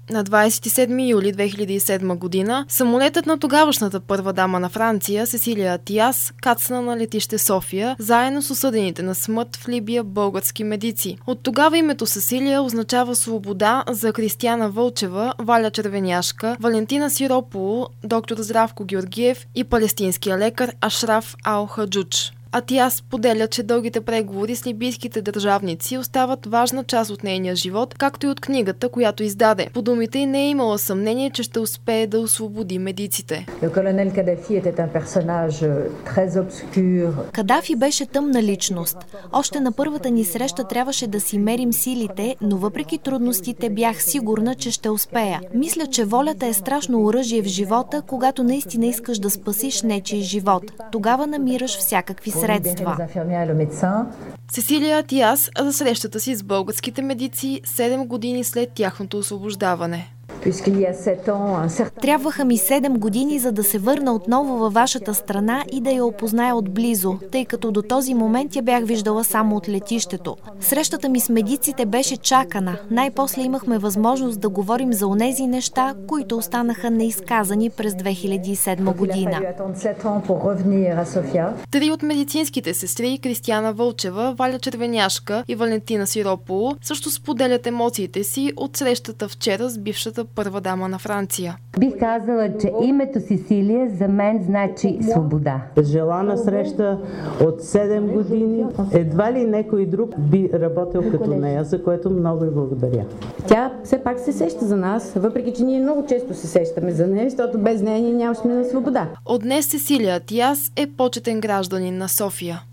На 27 юли 2007 година самолетът на тогавашната първа дама на Франция Сесилия Атиас кацна на летище София заедно с осъдените на смърт в Либия български медици. От тогава името Сесилия означава свобода за Кристияна Вълчева, Валя Червеняшка, Валентина Сирополо, доктор Здравко Георгиев и палестинския лекар Ашраф Ал-Хаджудж. Атиас споделя, че дългите преговори с либийските държавници остават важна част от нейния живот, както и от книгата, която издаде. По думите й не е имала съмнение, че ще успее да освободи медиците. Кадафи беше тъмна личност. Още на първата ни среща трябваше да си мерим силите, но въпреки трудностите бях сигурна, че ще успея. Мисля, че волята е страшно оръжие в живота, когато наистина искаш да спасиш нечий живот. Тогава намираш всякакви средства. Сесилия Атиас за срещата си с българските медици 7 години след тяхното освобождаване. Трябваха ми 7 години, за да се върна отново във вашата страна и да я опозная отблизо, тъй като до този момент я бях виждала само от летището. Срещата ми с медиците беше чакана. Най-после имахме възможност да говорим за онези неща, които останаха неизказани през 2007 година. Три от медицинските сестри, Кристияна Вълчева, Валя Червеняшка и Валентина Сирополо, също споделят емоциите си от срещата вчера с бившата първа дама на Франция. Бих казала, че името Сесилия за мен значи свобода. Желана среща от 7 години. Едва ли някой друг би работил като нея, за което много и благодаря. Тя все пак се сеща за нас, въпреки че ние много често се сещаме за нея, защото без нея ние нямаше на свобода. От днес Сесилия Атиас е почетен гражданин на София.